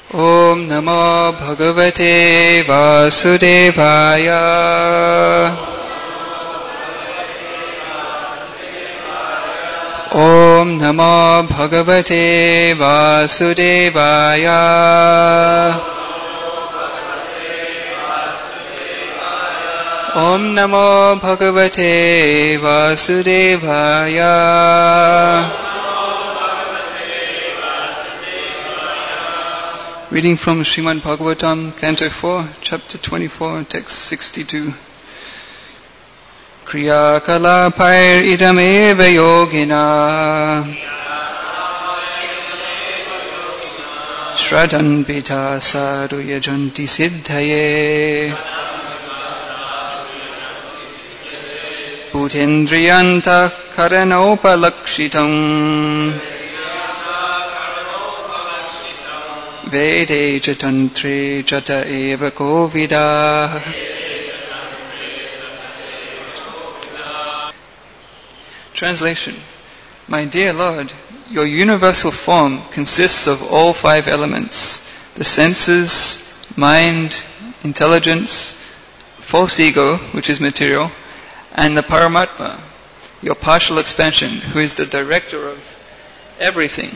Om Namo Bhagavate Vasudevaya. Om Namo Bhagavate Vasudevaya. Om Namo Bhagavate Vasudevaya. Reading from Srimad Bhagavatam, Canto 4, Chapter 24, Text 62. Kriya kalapair idameva yogina Shraddhan vita sadhu yajanti siddhaye Bhutendriyanta karanopalakshitam Vede Tantre Jata Eva Kovida. Translation. My dear Lord, your universal form consists of all 5 elements: the senses, mind, intelligence, false ego, which is material, and the Paramatma, your partial expansion, who is the director of everything.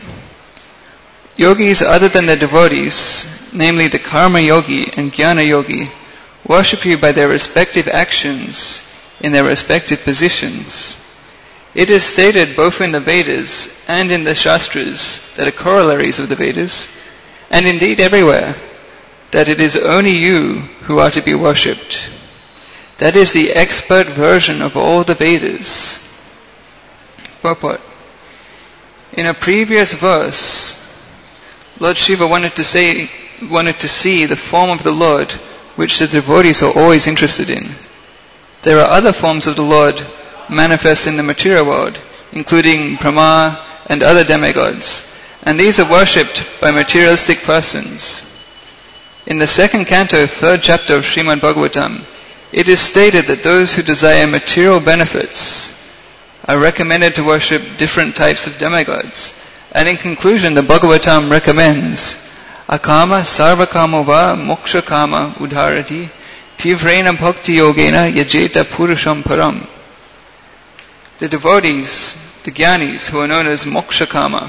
Yogis other than the devotees, namely the Karma Yogi and Jnana Yogi, worship you by their respective actions in their respective positions. It is stated both in the Vedas and in the Shastras that are corollaries of the Vedas, and indeed everywhere, that it is only you who are to be worshipped. That is the expert version of all the Vedas. Purport. In a previous verse, Lord Shiva wanted to see the form of the Lord, which the devotees are always interested in. There are other forms of the Lord manifest in the material world, including Brahma and other demigods, and these are worshipped by materialistic persons. In the 2nd canto, 3rd chapter of Srimad Bhagavatam, it is stated that those who desire material benefits are recommended to worship different types of demigods. And in conclusion, the Bhagavatam recommends Akama sarvakamo va moksha kama udharati tivrena bhakti yogena yajeta purusham param. The devotees, the jnanis, who are known as moksha kama,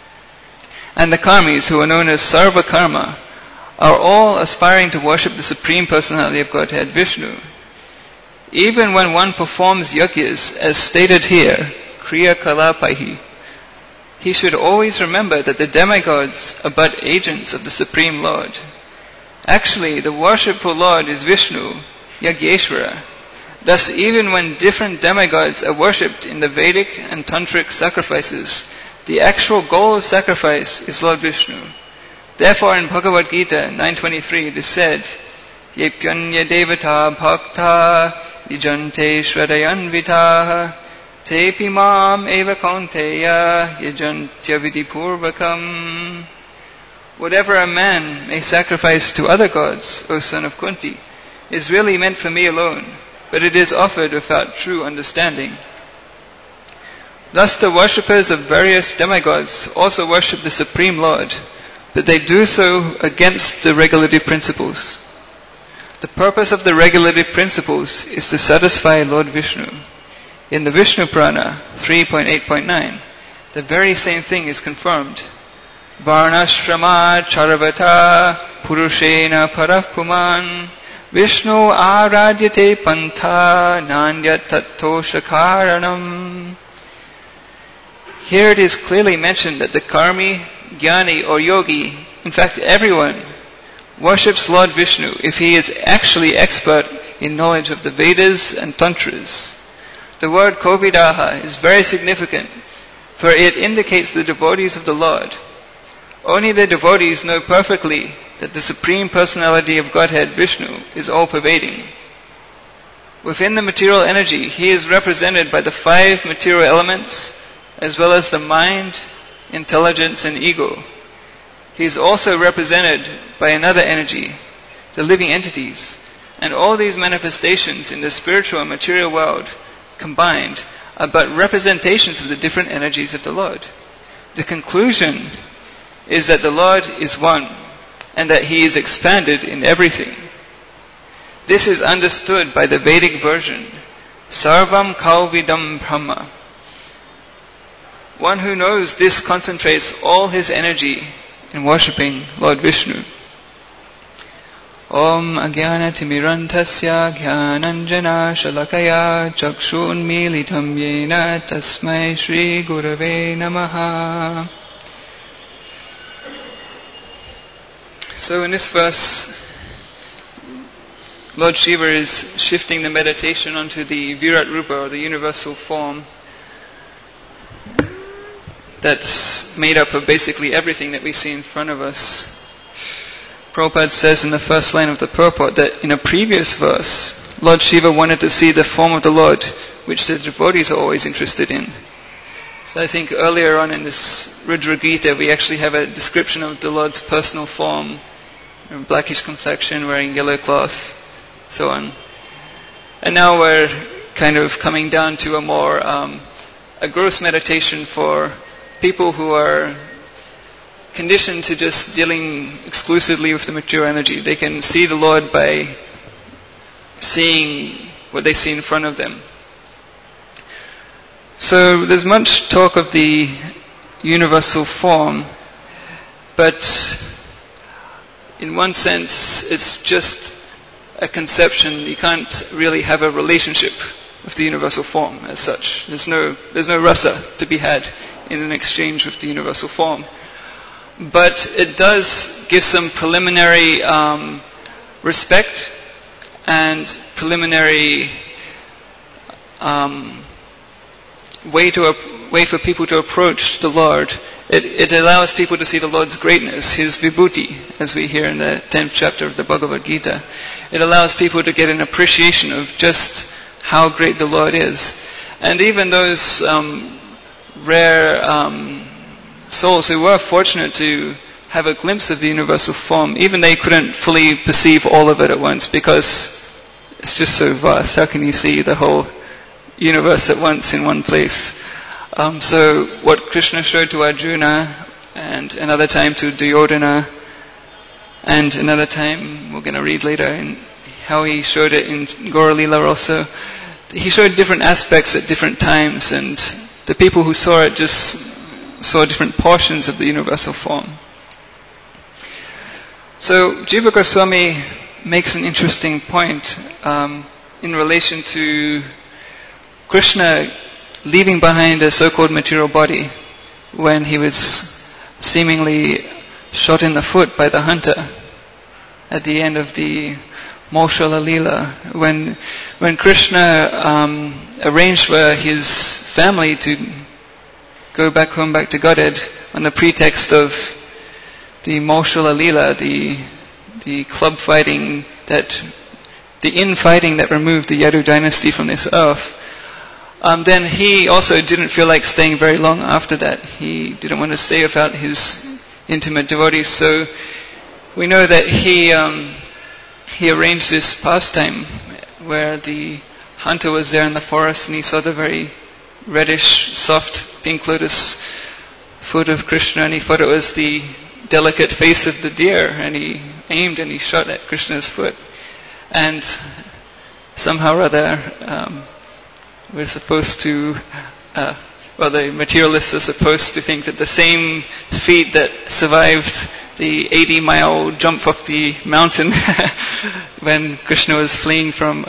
and the karmis, who are known as sarva karma, are all aspiring to worship the Supreme Personality of Godhead, Vishnu. Even when one performs yagyas, as stated here, kriya kalapaihi, he should always remember that the demigods are but agents of the Supreme Lord. Actually, the worshipful Lord is Vishnu, Yagyeshvara. Thus, even when different demigods are worshipped in the Vedic and Tantric sacrifices, the actual goal of sacrifice is Lord Vishnu. Therefore, in Bhagavad Gita 9.23, it is said, Yepyanya devata bhakta yajante shradhayanvitaha Tepi mam eva kaunteya yajantya vidipurvakam. Whatever a man may sacrifice to other gods, O son of Kunti, is really meant for me alone, but it is offered without true understanding. Thus the worshippers of various demigods also worship the Supreme Lord, but they do so against the regulative principles. The purpose of the regulative principles is to satisfy Lord Vishnu. In the Vishnu Purana 3.8.9, the very same thing is confirmed. Varnashrama charavata purushena parahpuman Vishnu aradyate pantha nanya tatto shakaranam. Here it is clearly mentioned that the karmi, jnani or yogi, in fact everyone, worships Lord Vishnu if he is actually expert in knowledge of the Vedas and Tantras. The word Kovidaha is very significant, for it indicates the devotees of the Lord. Only the devotees know perfectly that the Supreme Personality of Godhead, Vishnu, is all-pervading. Within the material energy, he is represented by the 5 material elements, as well as the mind, intelligence, and ego. He is also represented by another energy, the living entities, and all these manifestations in the spiritual and material world combined are but representations of the different energies of the Lord. The conclusion is that the Lord is one, and that He is expanded in everything. This is understood by the Vedic version. Sarvam Kalvidam Brahma. One who knows this concentrates all his energy in worshipping Lord Vishnu. Om Agyana Timirantasya Jnananjana Shalakaya Chakshunmilitam Yena Tasmai Shri Gurave Namaha. So in this verse, Lord Shiva is shifting the meditation onto the Virat Rupa, or the universal form, that's made up of basically everything that we see in front of us. Prabhupada says in the first line of the purport that in a previous verse, Lord Shiva wanted to see the form of the Lord, which the devotees are always interested in. So I think earlier on in this Rudra Gita, we actually have a description of the Lord's personal form, blackish complexion, wearing yellow cloth, so on. And now we're kind of coming down to a more, a gross meditation for people who are conditioned to just dealing exclusively with the material energy. They can see the Lord by seeing what they see in front of them. So there's much talk of the universal form, but in one sense it's just a conception. You can't really have a relationship with the universal form as such. There's no rasa to be had in an exchange with the universal form. But it does give some preliminary respect and preliminary way for people to approach the Lord. It allows people to see the Lord's greatness, His vibhuti, as we hear in the 10th chapter of the Bhagavad Gita. It allows people to get an appreciation of just how great the Lord is. And even those rare souls who were fortunate to have a glimpse of the universal form, even they couldn't fully perceive all of it at once, because it's just so vast. How can you see the whole universe at once in one place? So what Krishna showed to Arjuna, and another time to Duryodhana, and another time we're going to read later in how he showed it in Gaura Lila also. He showed different aspects at different times, and the people who saw it just saw different portions of the universal form. So Jiva Goswami makes an interesting point in relation to Krishna leaving behind a so-called material body when he was seemingly shot in the foot by the hunter at the end of the Maushala Lila, when Krishna arranged for his family to go back home, back to Godhead, on the pretext of the Maushala Lila, the club fighting, the infighting that removed the Yadu dynasty from this earth. Then he also didn't feel like staying very long after that. He didn't want to stay without his intimate devotees, so we know that he arranged this pastime where the hunter was there in the forest and he saw the very reddish, soft, pink lotus foot of Krishna, and he thought it was the delicate face of the deer, and he aimed and he shot at Krishna's foot. And somehow or other, we're supposed to, the materialists are supposed to think that the same feet that survived the 80-mile jump off the mountain when Krishna was fleeing from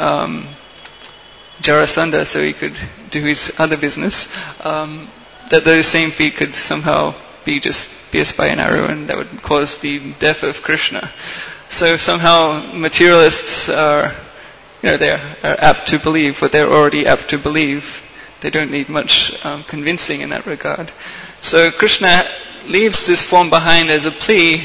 Jarasandha so he could do his other business, that those same feet could somehow be just pierced by an arrow, and that would cause the death of Krishna. So somehow materialists are apt to believe what they're already apt to believe. They don't need much convincing in that regard. So Krishna leaves this form behind as a plea,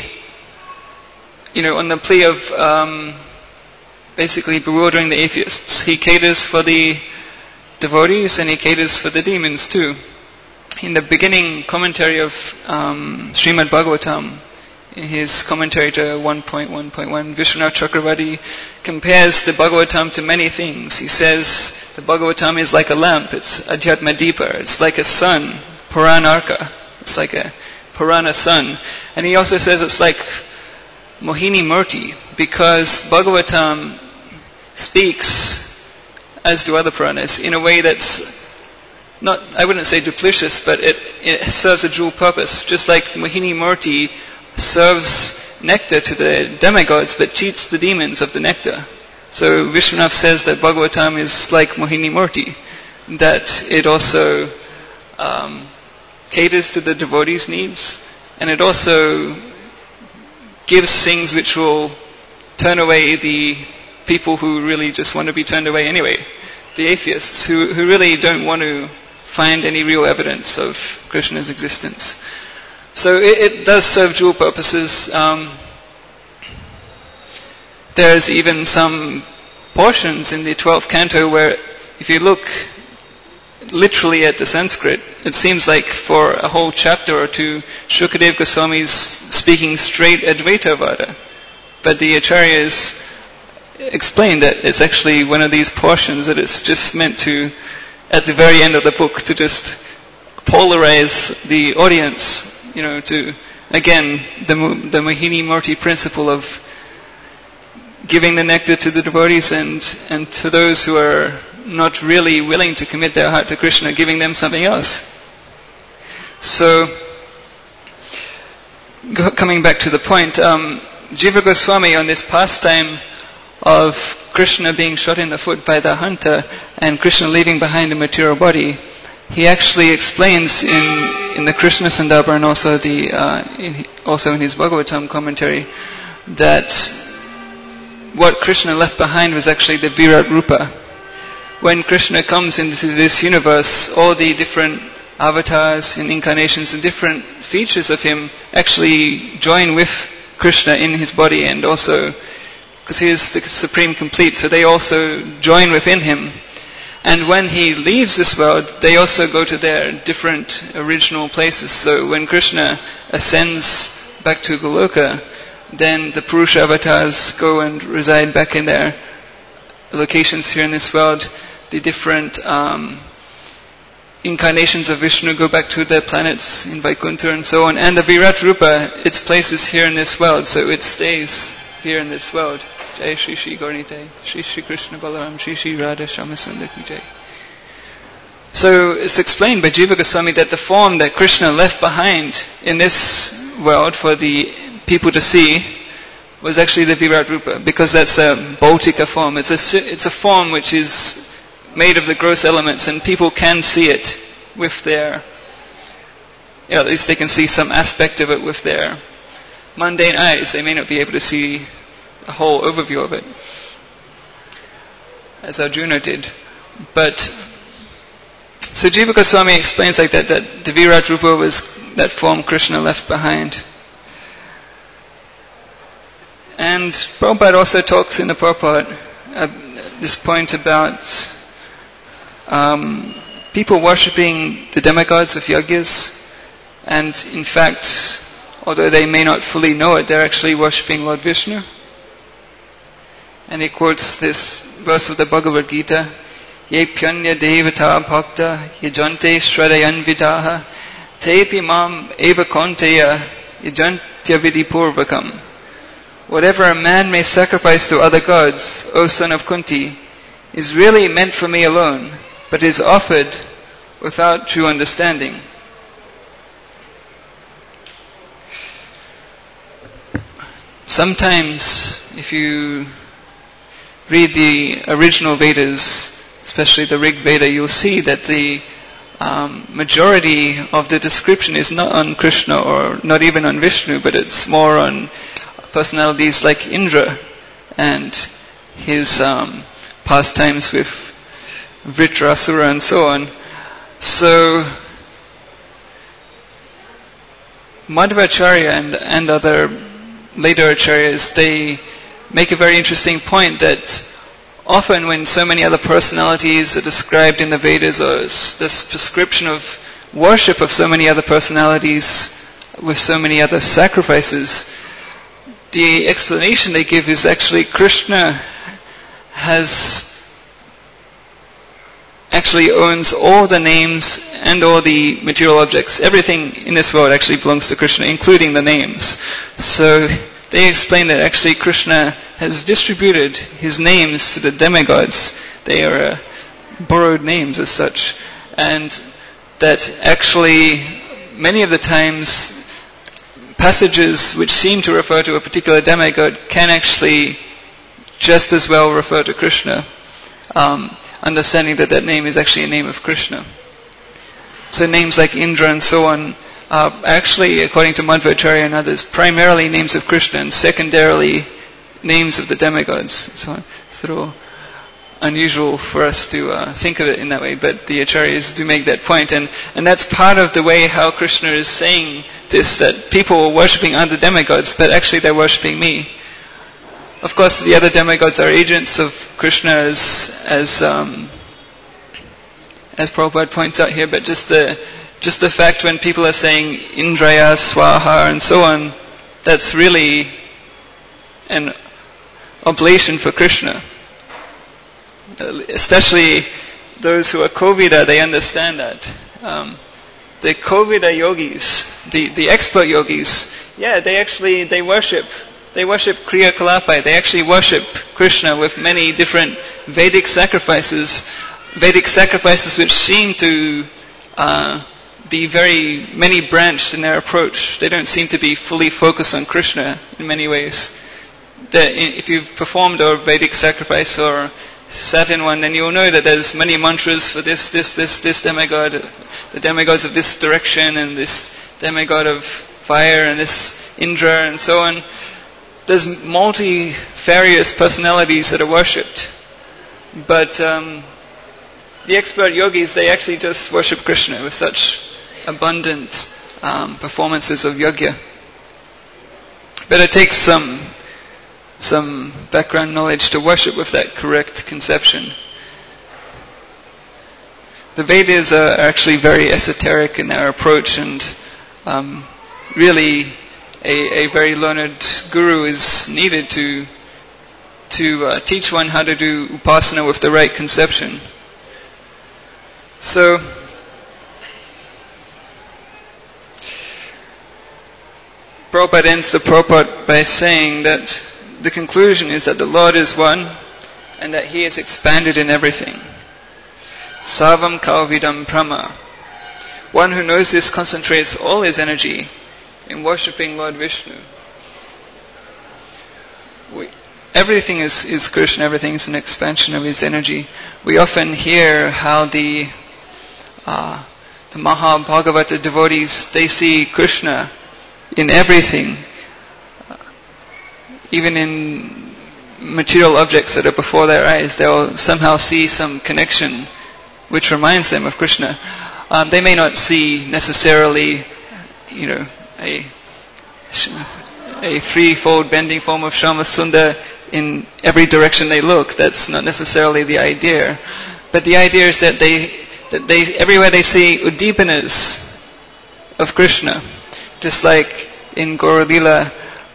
on the plea of basically bewildering the atheists. He caters for the devotees and he caters for the demons too. In the beginning commentary of Srimad Bhagavatam, in his commentary to 1.1.1, Vishwanath Chakravarti compares the Bhagavatam to many things. He says the Bhagavatam is like a lamp, it's Adhyatma Deepa, it's like a sun, Puranarka, it's like a Purana sun. And he also says it's like Mohini Murti, because Bhagavatam speaks, as do other Puranas, in a way that's not, I wouldn't say duplicitous, but it serves a dual purpose. Just like Mohini Murti serves nectar to the demigods, but cheats the demons of the nectar. So Vishwanath says that Bhagavatam is like Mohini Murti, that it also caters to the devotees' needs, and it also gives things which will turn away the people who really just want to be turned away anyway, the atheists who really don't want to find any real evidence of Krishna's existence. So it does serve dual purposes. There's even some portions in the 12th canto where, if you look literally at the Sanskrit, it seems like for a whole chapter or two, Shukadeva Goswami is speaking straight Advaita Vada. But the Acharyas explain that it's actually one of these portions that it's just meant to, at the very end of the book, to just polarize the audience, to, again, the Mohini Murti principle of giving the nectar to the devotees and to those who are not really willing to commit their heart to Krishna, giving them something else. So, coming back to the point, Jiva Goswami, on this pastime of Krishna being shot in the foot by the hunter and Krishna leaving behind the material body, he actually explains in the Krishna Sandarbha and also also in his Bhagavatam commentary that what Krishna left behind was actually the Virat Rupa. When Krishna comes into this universe, all the different avatars and incarnations and different features of him actually join with Krishna in his body, and also because he is the supreme complete, so they also join within him. And when he leaves this world, they also go to their different original places. So when Krishna ascends back to Goloka, then the Purusha avatars go and reside back in their locations here in this world. The different incarnations of Vishnu go back to their planets in Vaikuntha and so on. And the Virat Rupa, its place is here in this world, so it stays here in this world. Jai Shri Shri Gaurnite, Shri Shri Krishna Balaram, Shri Shri Radha Shyamasundar Ki Jai. So it's explained by Jiva Goswami that the form that Krishna left behind in this world for the people to see was actually the Virat Rupa, because that's a Bhautika form. It's a form which is made of the gross elements, and people can see it with their, at least they can see some aspect of it with their mundane eyes. They may not be able to see a whole overview of it, as Arjuna did. But, so Jiva Goswami explains like that the Virat Rupa was that form Krishna left behind. And Prabhupada also talks in the purport at this point about people worshipping the demigods with yagyas, and in fact, although they may not fully know it, they're actually worshipping Lord Vishnu. And he quotes this verse of the Bhagavad Gita, Ye pyanya devata bhakta yajante shradayan vidaha tepi mam eva konteya yajantya vidipurvakam. Whatever a man may sacrifice to other gods, O son of Kunti, is really meant for me alone, but is offered without true understanding. Sometimes, if you read the original Vedas, especially the Rig Veda, you'll see that the majority of the description is not on Krishna or not even on Vishnu, but it's more on personalities like Indra and his pastimes with Vritrasura and so on. So Madhvacharya and other later acharyas, they make a very interesting point that often when so many other personalities are described in the Vedas, or this prescription of worship of so many other personalities with so many other sacrifices, the explanation they give is actually Krishna actually owns all the names and all the material objects. Everything in this world actually belongs to Krishna, including the names. So they explain that actually Krishna has distributed his names to the demigods. They are borrowed names as such. And that actually many of the times passages which seem to refer to a particular demigod can actually just as well refer to Krishna, understanding that that name is actually a name of Krishna. So names like Indra and so on are actually, according to Madhvacharya and others, primarily names of Krishna and secondarily names of the demigods. So it's a little unusual for us to think of it in that way, but the Acharyas do make that point, and that's part of the way how Krishna is saying this, that people are worshipping other demigods, but actually they're worshipping me. Of course, the other demigods are agents of Krishna, as Prabhupada points out here, but just the fact when people are saying Indraya, Swaha, and so on, that's really an oblation for Krishna. Especially those who are Kovida, they understand that. The Kovida yogis, the expert yogis, they worship Kriya Kalapai. They actually worship Krishna with many different Vedic sacrifices which seem to be very many branched in their approach. They don't seem to be fully focused on Krishna in many ways. If you've performed a Vedic sacrifice or sat in one, then you'll know that there's many mantras for this demigod, the demigods of this direction, and this demigod of fire, and this Indra, and so on. There's multifarious personalities that are worshipped. But the expert yogis, they actually just worship Krishna with such abundant performances of yajna. But it takes some background knowledge to worship with that correct conception. The Vedas are actually very esoteric in their approach, and really a very learned guru is needed to teach one how to do upasana with the right conception. So, Prabhupada ends the purport by saying that the conclusion is that the Lord is one and that He is expanded in everything. Sarvam Kalvidam Brahma. One who knows this concentrates all his energy in worshipping Lord Vishnu. Everything is Krishna, everything is an expansion of His energy. We often hear how the Mahabhagavata devotees, they see Krishna in everything. Even in material objects that are before their eyes, they'll somehow see some connection which reminds them of Krishna. They may not see necessarily, a threefold bending form of Shama Sundar in every direction they look. That's not necessarily the idea. But the idea is that they everywhere they see Udipanas of Krishna. Just like in Gaura Lila,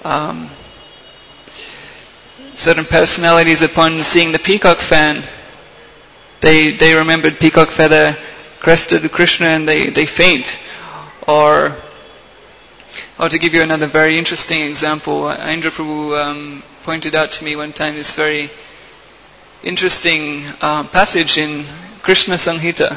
certain personalities, upon seeing the peacock fan, they remembered peacock feather crested Krishna and they faint. Or to give you another very interesting example, Indra Prabhu pointed out to me one time this very interesting passage in Krishna Samhita,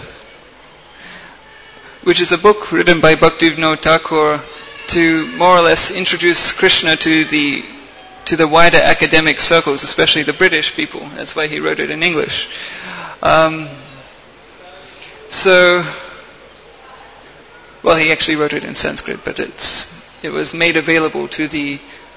which is a book written by Bhaktivinoda Thakur to more or less introduce Krishna to the wider academic circles, especially the British people. That's why he wrote it in English. He actually wrote it in Sanskrit, but it was made available to the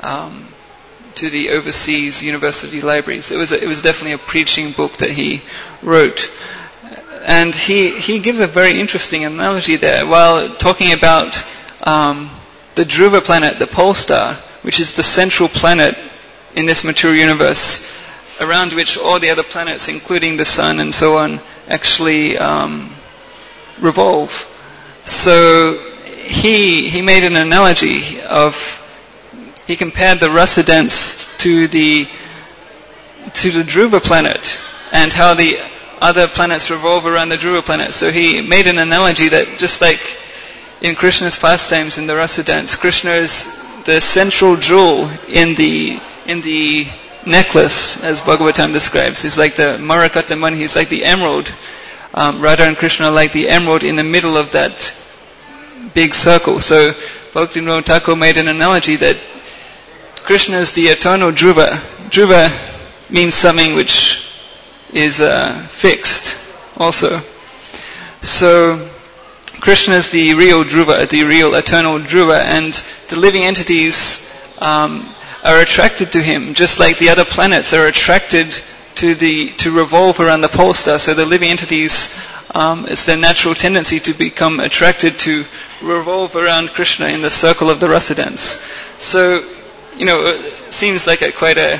overseas university libraries. It was definitely a preaching book that he wrote. And he gives a very interesting analogy there while talking about the Dhruva planet, the pole star, which is the central planet in this material universe, around which all the other planets, including the sun and so on, actually revolve. So he made an analogy he compared the rasa dance to the Dhruva planet and how the other planets revolve around the Dhruva planet. So he made an analogy that just like in Krishna's pastimes in the rasa dance, Krishna is the central jewel in the necklace, as Bhagavatam describes. It's like the Marakata Mani, he's like the emerald. Radha and Krishna are like the emerald in the middle of that big circle. So Bhaktivinoda Thakur made an analogy that Krishna is the eternal Dhruva. Dhruva means something which is fixed also. So Krishna is the real Dhruva, the real eternal Dhruva, and the living entities are attracted to him, just like the other planets are attracted to revolve around the pole star. So the living entities, it's their natural tendency to become attracted to revolve around Krishna in the circle of the rasa dance. So, it seems like quite a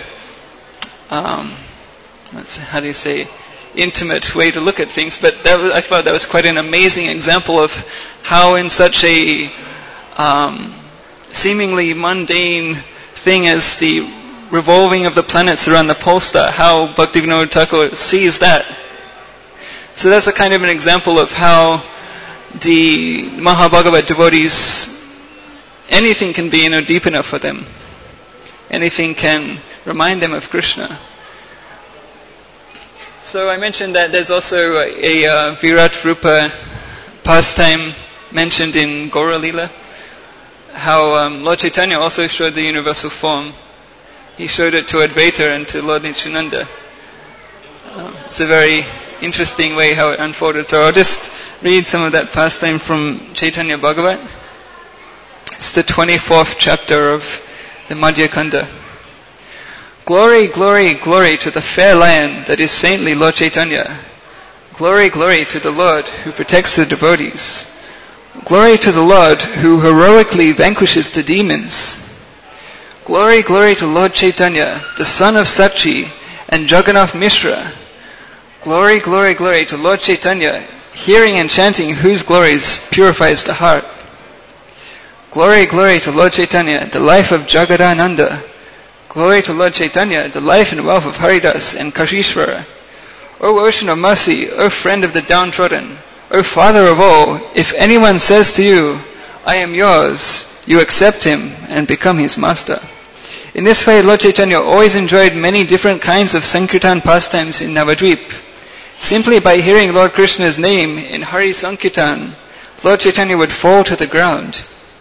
intimate way to look at things, but I thought that was quite an amazing example of how in such a seemingly mundane thing as the revolving of the planets around the pole star, how Bhaktivinoda Thakur sees that. So that's a kind of an example of how the Mahabhagavat devotees, anything can be deep enough for them. Anything can remind them of Krishna. So I mentioned that there's also a Virat Rupa pastime mentioned in Gaura Lila. How Lord Chaitanya also showed the universal form. He showed it to Advaita and to Lord Nityananda. It's a very interesting way how it unfolded. So I'll just read some of that pastime from Chaitanya Bhagavat. It's the 24th chapter of the Madhya Kanda. Glory, glory, glory to the fair lion that is saintly Lord Chaitanya. Glory, glory to the Lord who protects the devotees. Glory to the Lord who heroically vanquishes the demons. Glory, glory to Lord Chaitanya, the son of Sachi and Jagannath Mishra. Glory, glory, glory to Lord Chaitanya, hearing and chanting whose glories purifies the heart. Glory, glory to Lord Chaitanya, the life of Jagadananda. Glory to Lord Chaitanya, the life and wealth of Haridas and Kashishvara. O ocean of mercy, O friend of the downtrodden, O Father of all, if anyone says to you, I am yours, you accept him and become his master. In this way, Lord Chaitanya always enjoyed many different kinds of Sankirtan pastimes in Navadvip. Simply by hearing Lord Krishna's name in Hari Sankirtan, Lord Chaitanya would fall to the ground.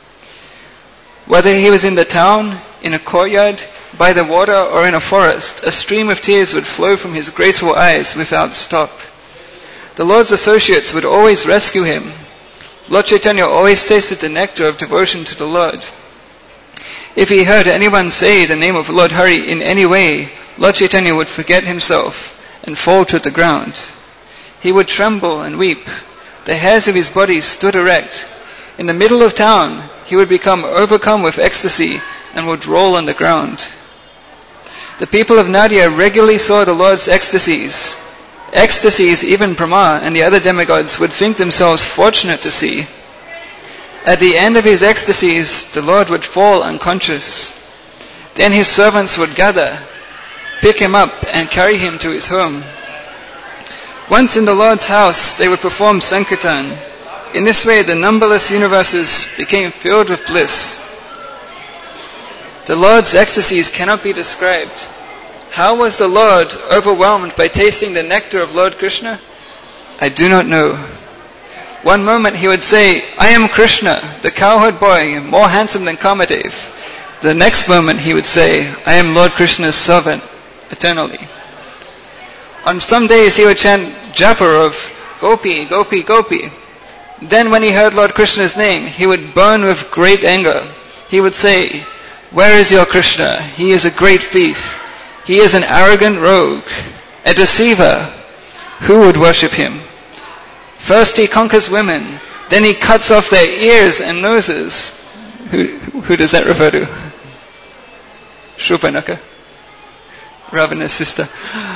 Whether he was in the town, in a courtyard, by the water, or in a forest, a stream of tears would flow from his graceful eyes without stop. The Lord's associates would always rescue him. Lord Chaitanya always tasted the nectar of devotion to the Lord. If he heard anyone say the name of Lord Hari in any way, Lord Chaitanya would forget himself and fall to the ground. He would tremble and weep. The hairs of his body stood erect. In the middle of town, he would become overcome with ecstasy and would roll on the ground. The people of Nadia regularly saw the Lord's ecstasies. Ecstasies even Brahma and the other demigods would think themselves fortunate to see. At the end of his ecstasies, the Lord would fall unconscious. Then his servants would gather, pick him up and carry him to his home. Once in the Lord's house, they would perform Sankirtan. In this way, the numberless universes became filled with bliss. The Lord's ecstasies cannot be described. How was the Lord overwhelmed by tasting the nectar of Lord Krishna? I do not know. One moment he would say, I am Krishna, the cowherd boy, more handsome than Kamadev. The next moment he would say, I am Lord Krishna's servant, eternally. On some days he would chant japa of Gopi, Gopi, Gopi. Then when he heard Lord Krishna's name, he would burn with great anger. He would say, where is your Krishna? He is a great thief. He is an arrogant rogue, a deceiver. Who would worship him? First he conquers women, then he cuts off their ears and noses. Who does that refer to? Shurpanaka, Ravana's sister.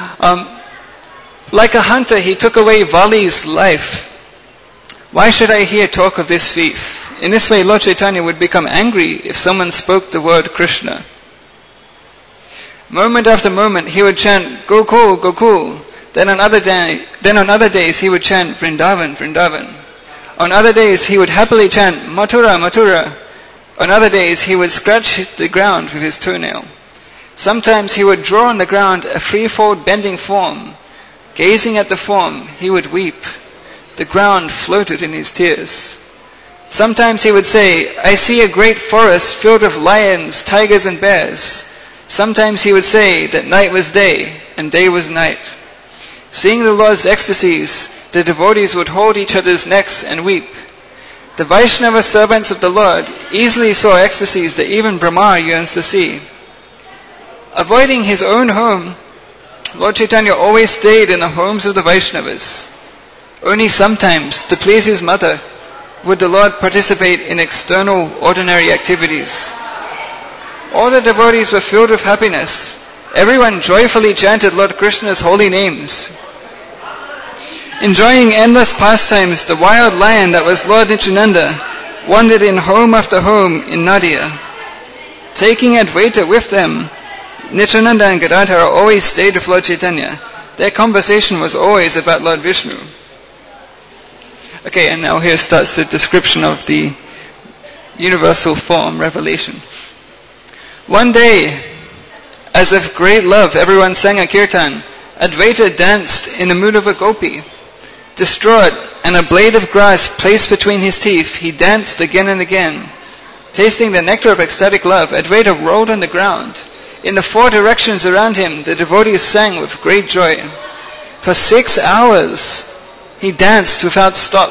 Like a hunter, he took away Vali's life. Why should I hear talk of this thief? In this way, Lord Chaitanya would become angry if someone spoke the word Krishna. Moment after moment, he would chant Gokul, Gokul. Then on other days, he would chant Vrindavan, Vrindavan. On other days, he would happily chant Mathura, Mathura. On other days, he would scratch the ground with his toenail. Sometimes he would draw on the ground a threefold bending form. Gazing at the form, he would weep. The ground floated in his tears. Sometimes he would say, I see a great forest filled with lions, tigers, and bears. Sometimes he would say that night was day and day was night. Seeing the Lord's ecstasies, the devotees would hold each other's necks and weep. The Vaishnava servants of the Lord easily saw ecstasies that even Brahma yearns to see. Avoiding his own home, Lord Chaitanya always stayed in the homes of the Vaishnavas. Only sometimes, to please his mother, would the Lord participate in external, ordinary activities. All the devotees were filled with happiness. Everyone joyfully chanted Lord Krishna's holy names. Enjoying endless pastimes, the wild lion that was Lord Nityananda wandered in home after home in Nadia. Taking Advaita with them, Nityananda and Gadadhara always stayed with Lord Chaitanya. Their conversation was always about Lord Vishnu. Okay, and now here starts the description of the universal form revelation. One day, as if great love, everyone sang a kirtan. Advaita danced in the mood of a gopi. Distraught, and a blade of grass placed between his teeth, he danced again and again. Tasting the nectar of ecstatic love, Advaita rolled on the ground. In the four directions around him, the devotees sang with great joy. For 6 hours, he danced without stop.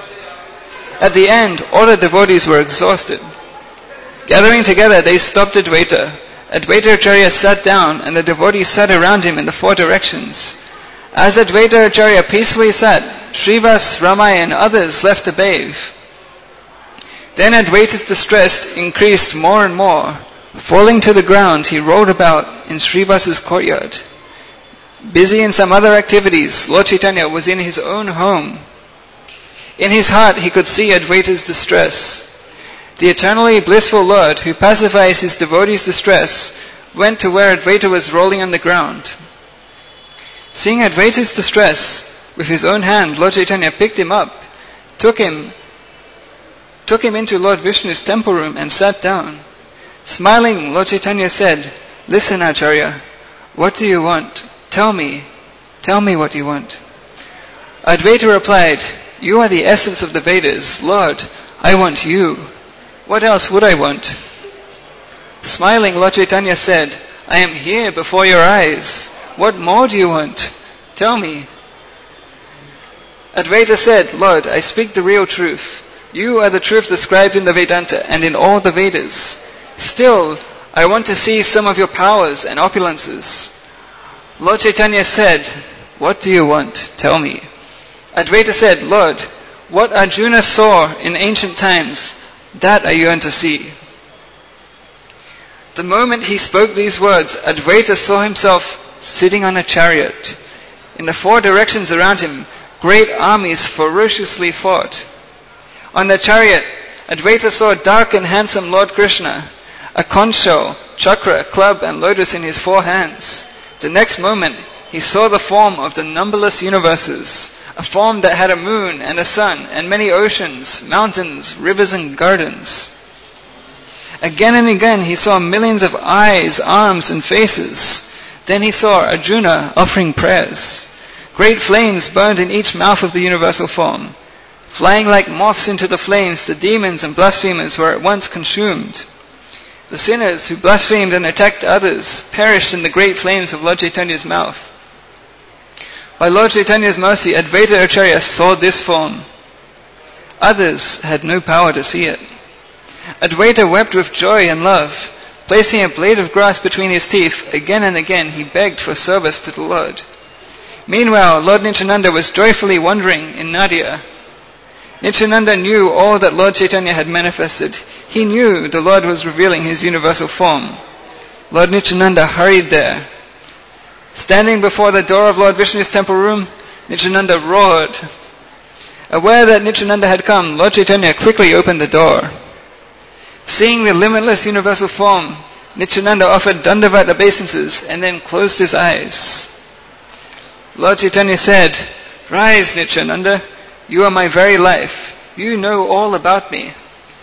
At the end, all the devotees were exhausted. Gathering together, they stopped Advaita. Advaita Acharya sat down, and the devotees sat around him in the four directions. As Advaita Acharya peacefully sat, Srivas, Ramai, and others left to bathe. Then Advaita's distress increased more and more. Falling to the ground, he rolled about in Srivas's courtyard. Busy in some other activities, Lord Chaitanya was in his own home. In his heart, he could see Advaita's distress. The eternally blissful Lord, who pacifies his devotees' distress, went to where Advaita was rolling on the ground. Seeing Advaita's distress, with his own hand, Lord Chaitanya picked him up, took him into Lord Vishnu's temple room and sat down. Smiling, Lord Chaitanya said, Listen, Acharya, what do you want? Tell me what you want. Advaita replied, You are the essence of the Vedas. Lord, I want you. What else would I want? Smiling, Lord Chaitanya said, I am here before your eyes. What more do you want? Tell me. Advaita said, Lord, I speak the real truth. You are the truth described in the Vedanta and in all the Vedas. Still, I want to see some of your powers and opulences. Lord Chaitanya said, What do you want? Tell me. Advaita said, Lord, what Arjuna saw in ancient times, that I yearn to see. The moment he spoke these words, Advaita saw himself sitting on a chariot. In the four directions around him, great armies ferociously fought. On the chariot, Advaita saw dark and handsome Lord Krishna, a conch shell, chakra, club, and lotus in his 4 hands. The next moment, he saw the form of the numberless universes, a form that had a moon and a sun and many oceans, mountains, rivers, and gardens. Again and again, he saw millions of eyes, arms, and faces. Then he saw Arjuna offering prayers. Great flames burned in each mouth of the universal form. Flying like moths into the flames, the demons and blasphemers were at once consumed. The sinners who blasphemed and attacked others perished in the great flames of Lord Chaitanya's mouth. By Lord Chaitanya's mercy, Advaita Acharya saw this form. Others had no power to see it. Advaita wept with joy and love. Placing a blade of grass between his teeth, again and again he begged for service to the Lord. Meanwhile, Lord Nityananda was joyfully wandering in Nadia. Nityananda knew all that Lord Chaitanya had manifested. He knew the Lord was revealing his universal form. Lord Nityananda hurried there. Standing before the door of Lord Vishnu's temple room, Nityananda roared. Aware that Nityananda had come, Lord Chaitanya quickly opened the door. Seeing the limitless universal form, Nityananda offered Dandavat obeisances and then closed his eyes. Lord Chaitanya said, Rise, Nityananda, you are my very life. You know all about me.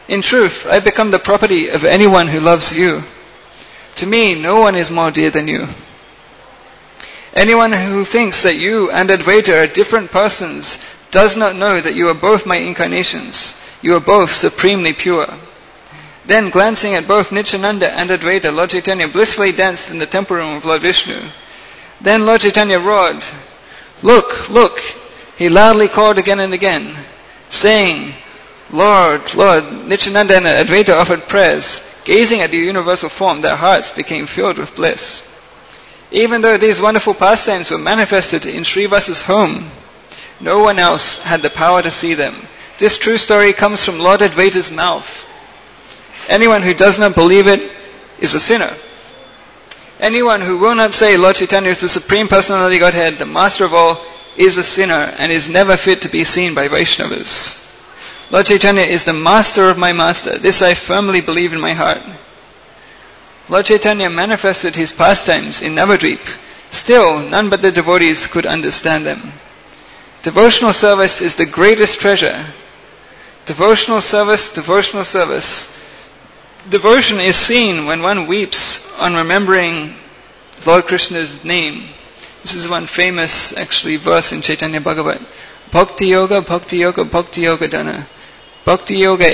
In truth, I become the property of anyone who loves you. To me, no one is more dear than you. Anyone who thinks that you and Advaita are different persons does not know that you are both my incarnations. You are both supremely pure. Then, glancing at both Nityananda and Advaita, Lord Chaitanya blissfully danced in the temple room of Lord Vishnu. Then Lord Chaitanya roared, "Look, look!" He loudly called again and again, saying, "Lord, Lord," Nityananda and Advaita offered prayers. Gazing at the universal form, their hearts became filled with bliss. Even though these wonderful pastimes were manifested in Srivasa's home, no one else had the power to see them. This true story comes from Lord Advaita's mouth. Anyone who does not believe it is a sinner. Anyone who will not say Lord Chaitanya is the Supreme Personality Godhead, the Master of all, is a sinner and is never fit to be seen by Vaishnavas. Lord Chaitanya is the Master of my Master. This I firmly believe in my heart. Lord Chaitanya manifested his pastimes in Navadvip. Still, none but the devotees could understand them. Devotional service is the greatest treasure. Devotional service, devotional service. Devotion is seen when one weeps on remembering Lord Krishna's name. This is one famous, verse in Chaitanya Bhagavat. Bhakti Yoga, Bhakti Yoga, Bhakti Yoga Dana. Bhakti Yoga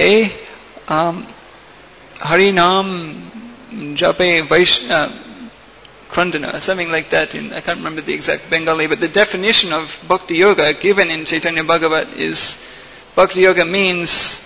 Hari Nam Jape Krandana, something like that. I can't remember the exact Bengali, but the definition of Bhakti Yoga given in Chaitanya Bhagavat is, Bhakti Yoga means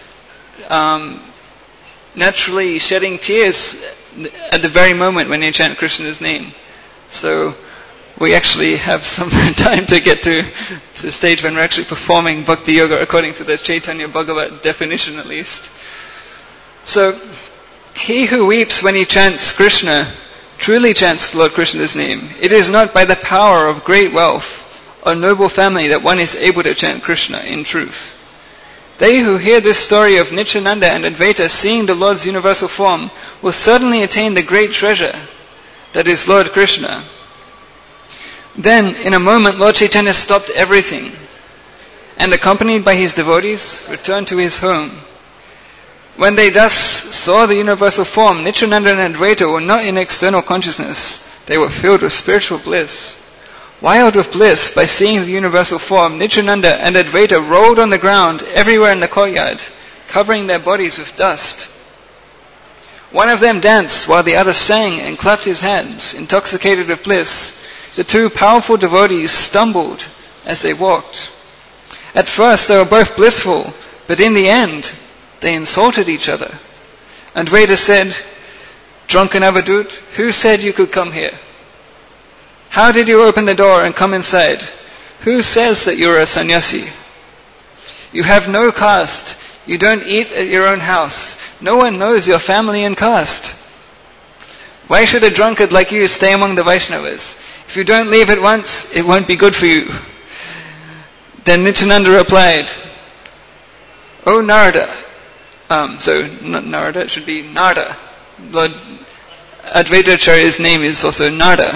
naturally shedding tears at the very moment when you chant Krishna's name. So we actually have some time to get to the stage when we're actually performing Bhakti Yoga according to the Chaitanya Bhagavat definition at least. So, he who weeps when he chants Krishna truly chants Lord Krishna's name. It is not by the power of great wealth or noble family that one is able to chant Krishna in truth. They who hear this story of Nityananda and Advaita seeing the Lord's universal form will certainly attain the great treasure that is Lord Krishna. Then, in a moment, Lord Chaitanya stopped everything and, accompanied by his devotees, returned to his home. When they thus saw the universal form, Nityananda and Advaita were not in external consciousness. They were filled with spiritual bliss. Wild with bliss by seeing the universal form, Nityananda and Advaita rolled on the ground everywhere in the courtyard, covering their bodies with dust. One of them danced while the other sang and clapped his hands, intoxicated with bliss. The two powerful devotees stumbled as they walked. At first they were both blissful, but in the end they insulted each other. Advaita said, "Drunken Avadut, who said you could come here? How did you open the door and come inside? Who says that you're a sannyasi? You have no caste. You don't eat at your own house. No one knows your family and caste. Why should a drunkard like you stay among the Vaishnavas? If you don't leave at once, it won't be good for you." Then Nityananda replied, "O Narada," so not Narada, it should be Narada. Lord Advaitacharya's name is also Narada,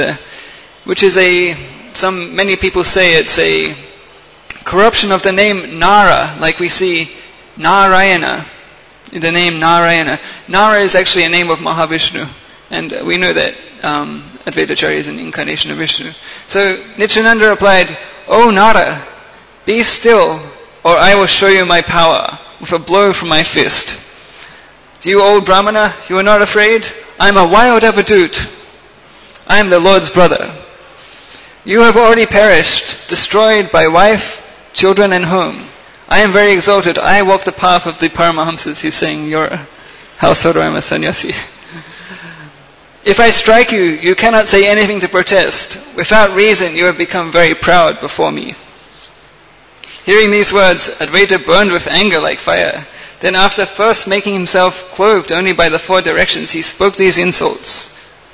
many people say it's a corruption of the name Nara, like we see Narayana, the name Narayana. Nara is actually a name of Mahavishnu, and we know that Advaitacharya is an incarnation of Vishnu. So Nityananda replied, "O Nara, be still, or I will show you my power with a blow from my fist. You old Brahmana, you are not afraid? I am a wild Avadut. I am the Lord's brother. You have already perished, destroyed by wife, children and home. I am very exalted. I walk the path of the Paramahamsas." He's saying, "You're a householder, I'm a sannyasi. If I strike you, you cannot say anything to protest. Without reason, you have become very proud before me." Hearing these words, Advaita burned with anger like fire. Then after first making himself clothed only by the four directions, he spoke these insults.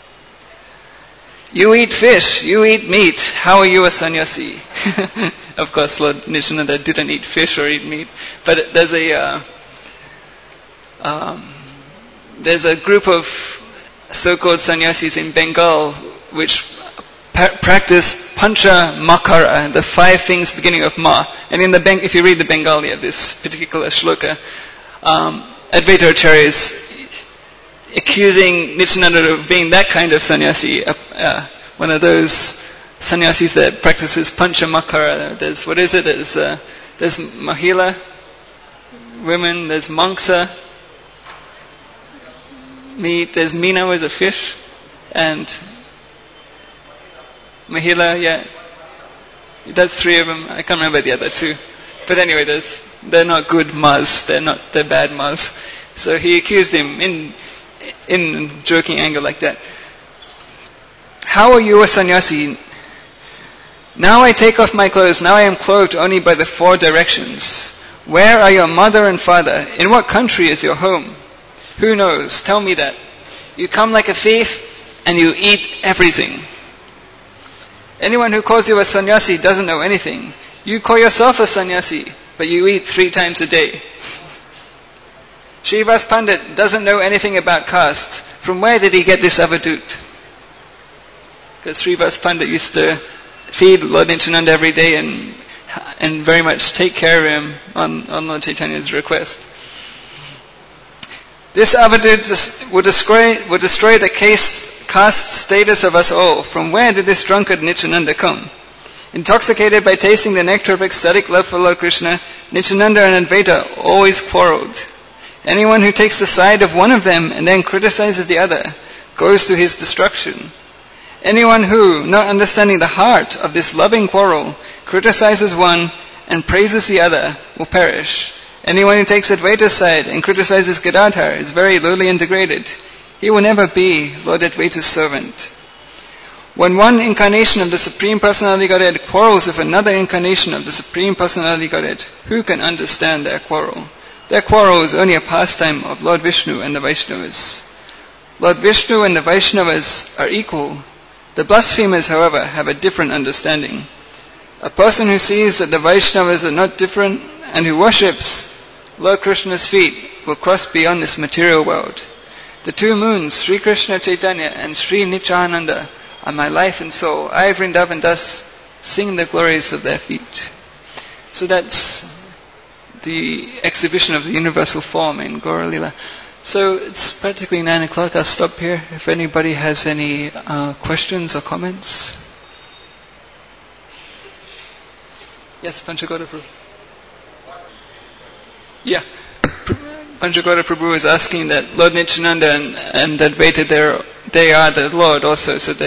"You eat fish, you eat meat, how are you a sannyasi?" Of course, Lord Nityananda didn't eat fish or eat meat, but there's a group of so-called sannyasis in Bengal which practice Pancha Makara, the 5 things beginning of Ma. And if you read the Bengali of this particular shloka, Advaita Acharya is accusing Nityananda of being that kind of sannyasi, one of those sannyasis that practices panchamakara. There's mahila, women, there's mangsa, meat, there's mina, was a fish, and mahila, yeah. That's 3 of them. I can't remember the other 2. But anyway, they're not good mas. They're bad mas. So he accused him in joking anger like that. How are you a sannyasi? Now I take off my clothes. Now I am clothed only by the 4 directions. Where are your mother and father? In what country is your home? Who knows? Tell me that. You come like a thief and you eat everything. Anyone who calls you a sannyasi doesn't know anything. You call yourself a sannyasi, but you eat 3 times a day. Srivas Pandit doesn't know anything about caste. From where did he get this avadut? Because Srivas Pandit used to feed Lord Nityananda every day and very much take care of him on Lord Chaitanya's request. This avadut will destroy the caste status of us all. From where did this drunkard Nityananda come? Intoxicated by tasting the nectar of ecstatic love for Lord Krishna, Nityananda and Advaita always quarreled. Anyone who takes the side of one of them and then criticizes the other goes to his destruction. Anyone who, not understanding the heart of this loving quarrel, criticizes one and praises the other will perish. Anyone who takes Advaita's side and criticizes Gadadhar is very lowly and degraded. He will never be Lord Advaita's servant. When one incarnation of the Supreme Personality Godhead quarrels with another incarnation of the Supreme Personality Godhead, who can understand their quarrel? Their quarrel is only a pastime of Lord Vishnu and the Vaishnavas. Lord Vishnu and the Vaishnavas are equal. The blasphemers, however, have a different understanding. A person who sees that the Vaishnavas are not different and who worships Lord Krishna's feet will cross beyond this material world. The 2 moons, Sri Krishna Chaitanya and Sri Nityananda, are my life and soul. I, Vrindavan Das, sing the glories of their feet. So that's the exhibition of the universal form in Gaura Lila. So it's practically 9 o'clock. I'll stop here. If anybody has any questions or comments. Yes, Panchagoda Prabhu. Yeah. Panchagoda Prabhu is asking that Lord Nityananda and Advaita, they are the Lord also, so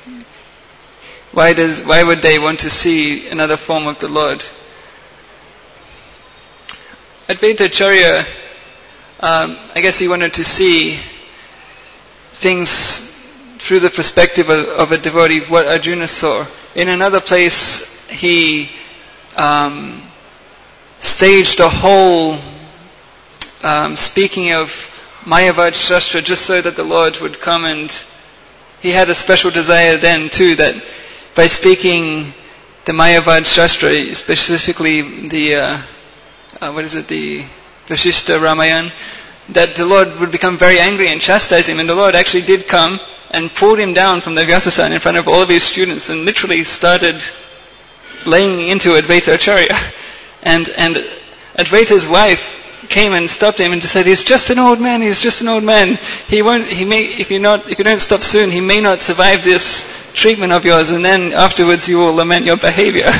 why would they want to see another form of the Lord? Advaita Acharya, I guess he wanted to see things through the perspective of a devotee, what Arjuna saw. In another place, he staged a whole speaking of Mayavad Shastra just so that the Lord would come, and he had a special desire then too that by speaking the Mayavad Shastra, specifically the Vashishta Ramayan, that the Lord would become very angry and chastise him. And the Lord actually did come and pulled him down from the Vyasasana in front of all of his students and literally started laying into Advaita Acharya. And Advaita's wife came and stopped him and said, "He's just an old man. He's just an old man. If you don't stop soon, he may not survive this treatment of yours, and then afterwards you will lament your behavior."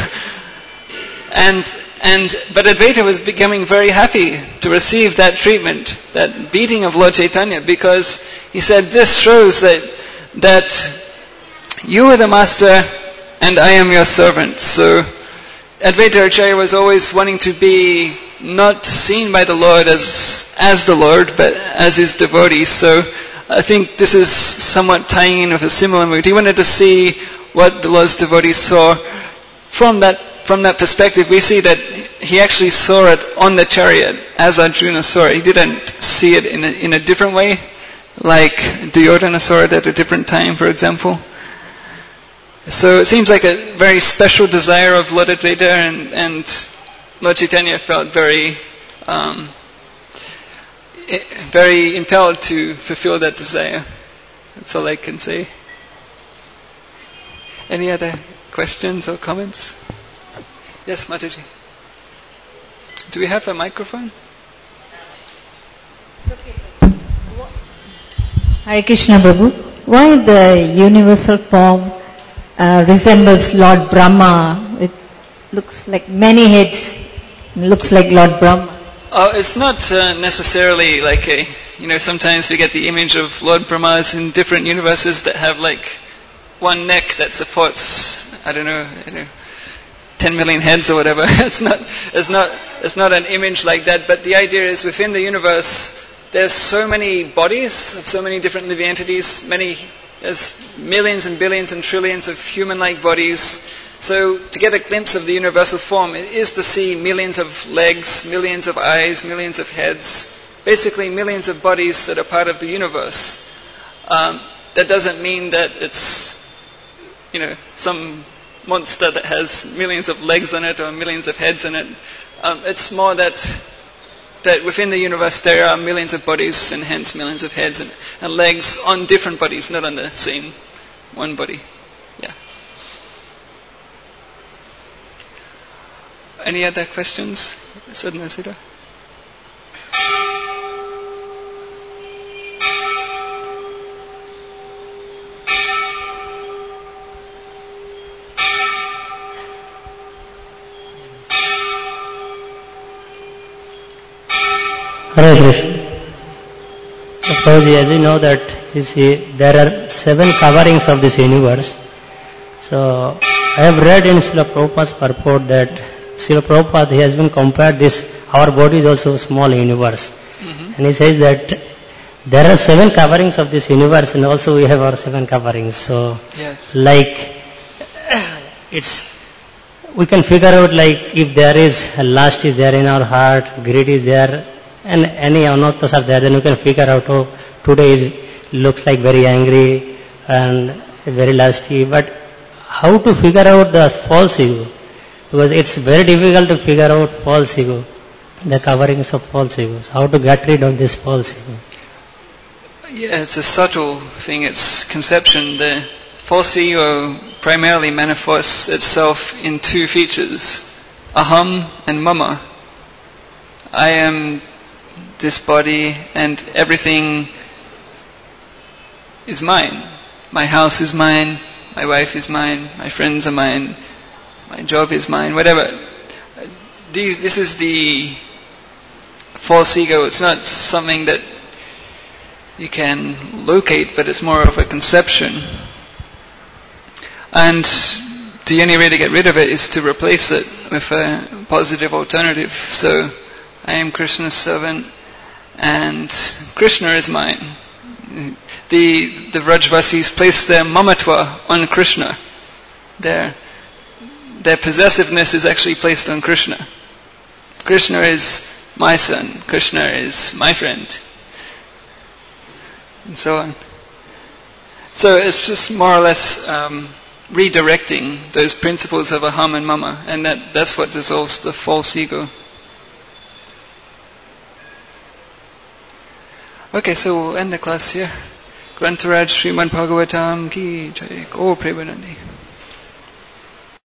But Advaita was becoming very happy to receive that treatment, that beating of Lord Chaitanya, because he said, "This shows that you are the master and I am your servant." So Advaita Acharya was always wanting to be not seen by the Lord as the Lord, but as his devotee. So I think this is somewhat tying in with a similar mood. He wanted to see what the Lord's devotees saw. From that perspective, we see that he actually saw it on the chariot as Arjuna saw it. He didn't see it in a different way, like Duryodhana saw it at a different time, for example. So it seems like a very special desire of Lord Advaita, and Lord Chaitanya felt very impelled to fulfill that desire. That's all I can say. Any other questions or comments? Yes, Mataji. Do we have a microphone? Hare Krishna Prabhu. Why the universal form resembles Lord Brahma? It looks like many heads. Looks like Lord Brahma. It's not necessarily like sometimes we get the image of Lord Brahmas in different universes that have like one neck that supports, 10 million heads or whatever. It's not an image like that, but the idea is within the universe there's so many bodies of so many different living entities, there's millions and billions and trillions of human-like bodies. So to get a glimpse of the universal form is to see millions of legs, millions of eyes, millions of heads, basically millions of bodies that are part of the universe. That doesn't mean that it's, some monster that has millions of legs on it or millions of heads in it. It's more that within the universe there are millions of bodies and hence millions of heads and legs on different bodies, not on the same one body. Yeah. Any other questions? Sadhana Sudha? Hare Krishna. So Prabhuji, as you know that there are 7 coverings of this universe. So I have read in Srila Prabhupada's purport that Srila Prabhupada, he has been compared our body is also a small universe. Mm-hmm. And he says that there are 7 coverings of this universe and also we have our 7 coverings. So yes. We can figure out like if there is, lust is there in our heart, greed is there, and any anarthas are there, then we can figure out, today looks like very angry and very lusty. But how to figure out the false ego? Because it's very difficult to figure out false ego, the coverings of false egos. How to get rid of this false ego? Yeah, it's a subtle thing. It's conception. The false ego primarily manifests itself in 2 features: aham and mama. I am this body and everything is mine. My house is mine, my wife is mine, my friends are mine, my job is mine, whatever. This is the false ego. It's not something that you can locate, but it's more of a conception. And the only way to get rid of it is to replace it with a positive alternative. So, I am Krishna's servant, and Krishna is mine. The Vrajvasis place their mamatva on Krishna. Their possessiveness is actually placed on Krishna. Krishna is my son. Krishna is my friend. And so on. So it's just more or less redirecting those principles of aham and mama, and that's what dissolves the false ego. Okay, so we'll end the class here. Grantaraj Srimad Bhagavatam ki jai. Go Premanandi.